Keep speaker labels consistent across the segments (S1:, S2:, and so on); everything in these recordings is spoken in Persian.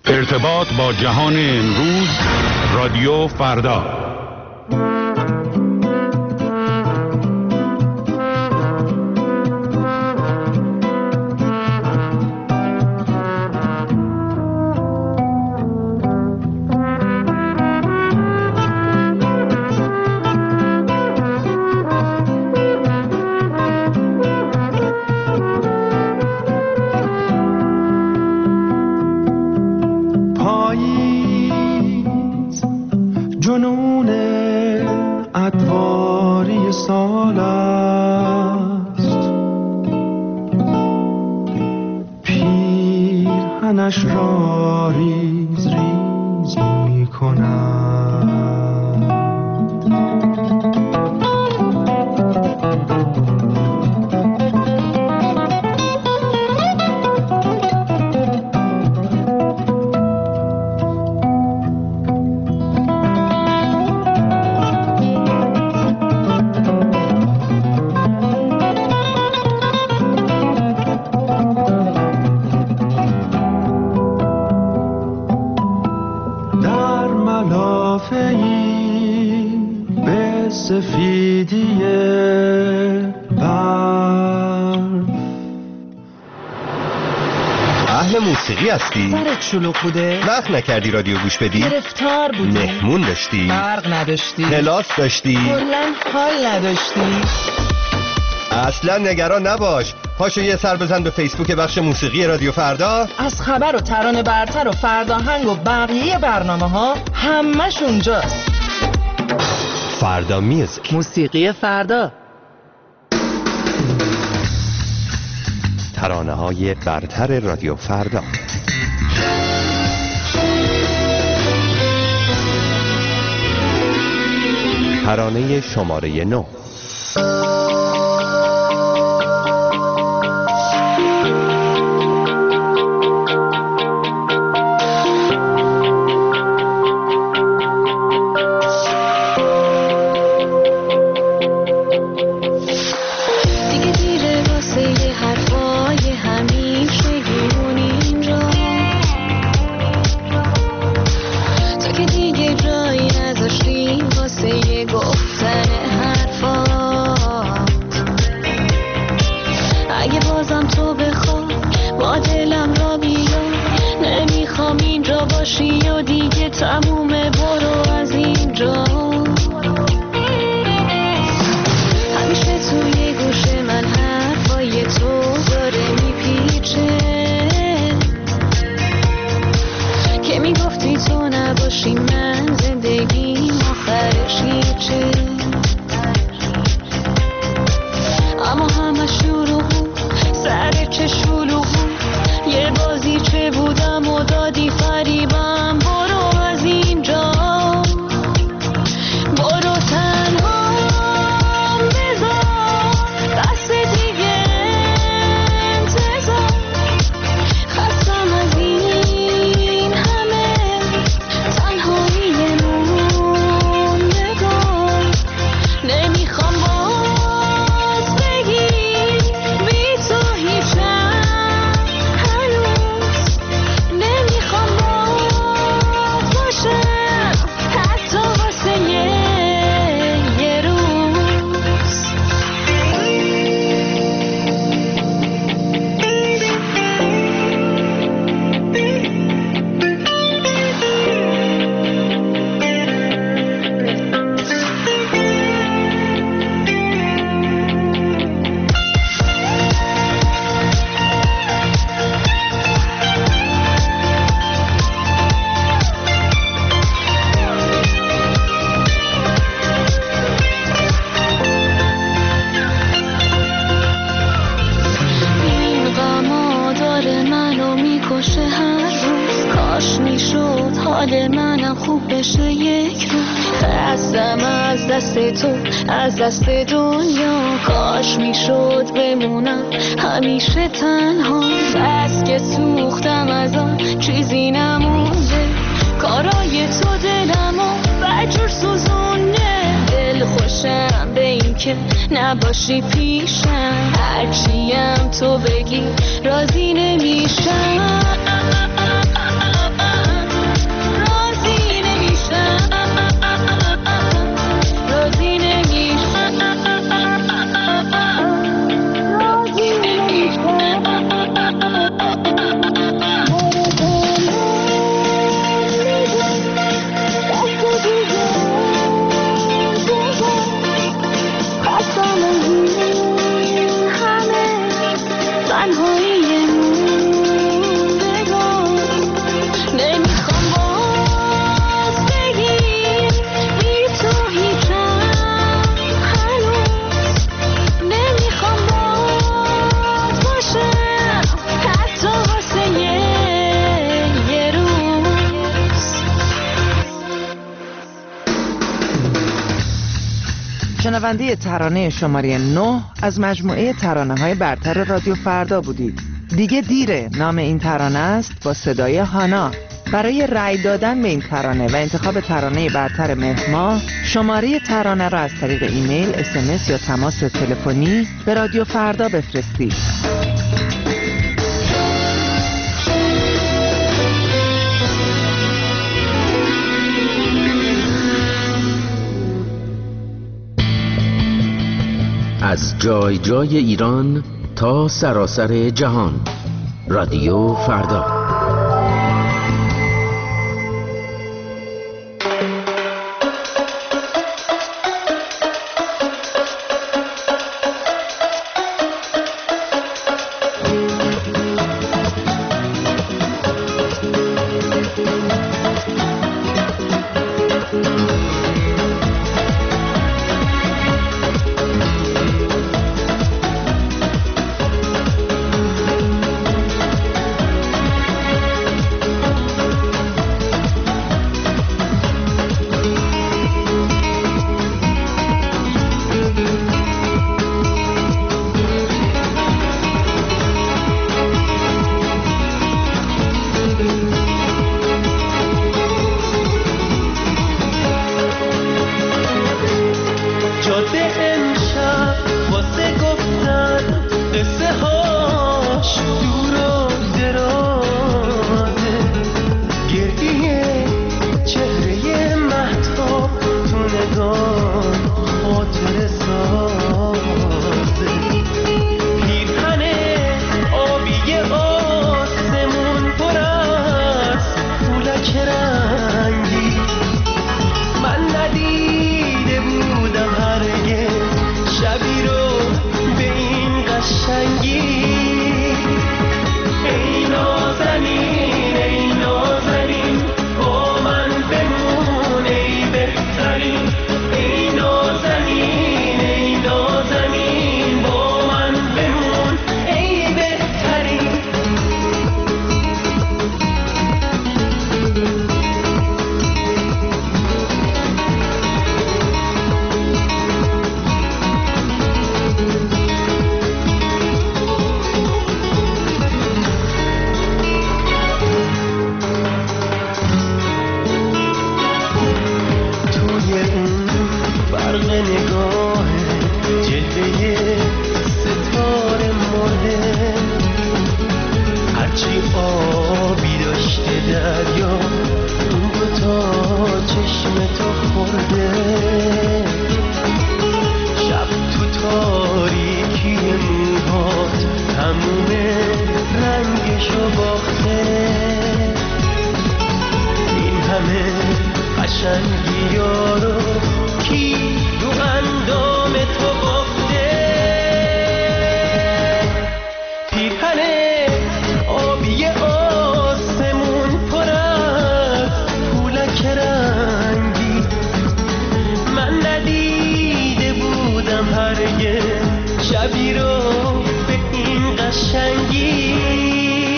S1: ارتباط با جهان امروز، رادیو فردا.
S2: موسیقی هستی؟
S3: سرت شلوغ بوده؟
S2: وقت نکردی رادیو گوش بدی؟
S3: گرفتار بودی؟
S2: مهمون داشتی؟
S3: برق نداشتی؟
S2: کلاس داشتی؟
S3: کلاً حال نداشتی؟
S2: اصلا نگران نباش، پاشو یه سر بزن به فیسبوک بخش موسیقی رادیو فردا.
S3: از خبر و ترانه برتر و فرداهنگ و بقیه برنامه ها همش اونجاست.
S2: فردا میوزیک،
S3: موسیقی فردا،
S2: ترانه های برتر رادیو فردا. ترانه شماره 9.
S4: از دست دنیا کاش میشد بمونم همیشه تنها، بس که سوختم از آن چیزی نمونده، کارای تو دلمو بجور سوزونه، دل خوشم به این که نباشی پیشم، هرچیم تو بگی راضی نمیشم.
S3: شنونده ترانه شماره 9 از مجموعه ترانه‌های برتر رادیو فردا بودید. دیگه دیره نام این ترانه است با صدای هانا. برای رأی دادن به این ترانه و انتخاب ترانه برتر مهر ماه، شماره ترانه را از طریق ایمیل، SMS یا تماس تلفنی به رادیو فردا بفرستید.
S5: از جای جای ایران تا سراسر جهان، رادیو فردا.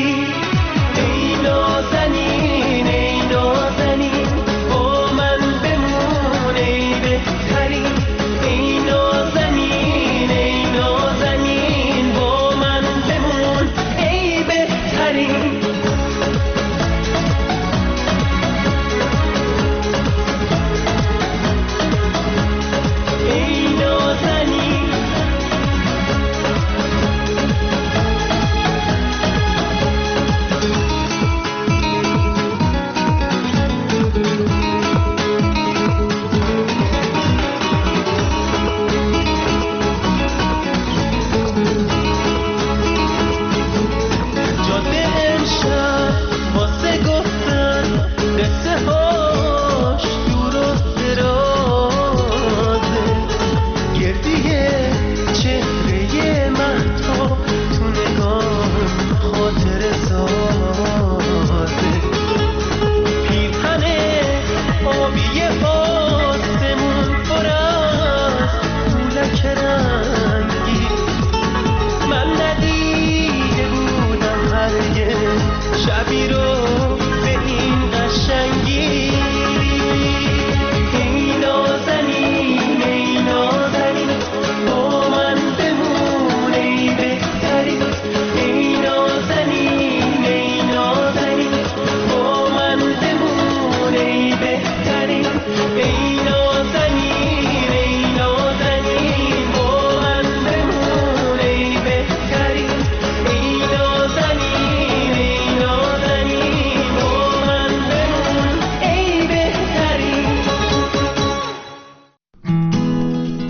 S6: ای نازنین با من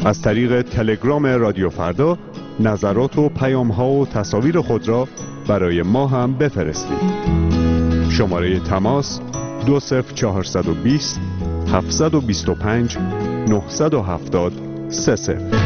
S6: از طریق تلگرام رادیو فردا نظرات و پیام‌ها و تصاویر خود را برای ما هم بفرستید. شماره تماس 20420 725 970 30